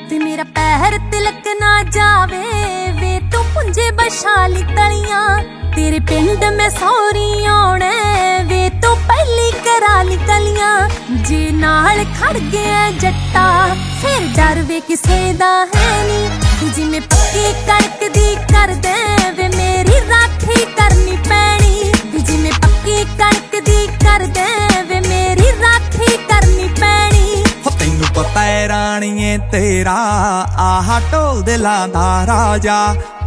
ਤੇ ਮੇਰਾ ਪੈਰ ਤਿਲਕ ਨਾ ਜਾਵੇ ਵੇ ਤੂੰ ਪੁੰਜੇ ਬਸ਼ਾਲੀ ਤਲੀਆਂ तेरे पिंड में सौरी आउणे वे तू पहली कराली कलियां जे नाल खड़ गया जट्टा फिर डर वे किसे दा है नी जिवें पक्की कणक दी कर दे वे मेरी राखी करनी पैनी जिवें पक्की कणक दी कर दे वे मेरी राखी करनी पैनी तैनू पता है राणीए तेरा आहा ढोल दिलां दा राजा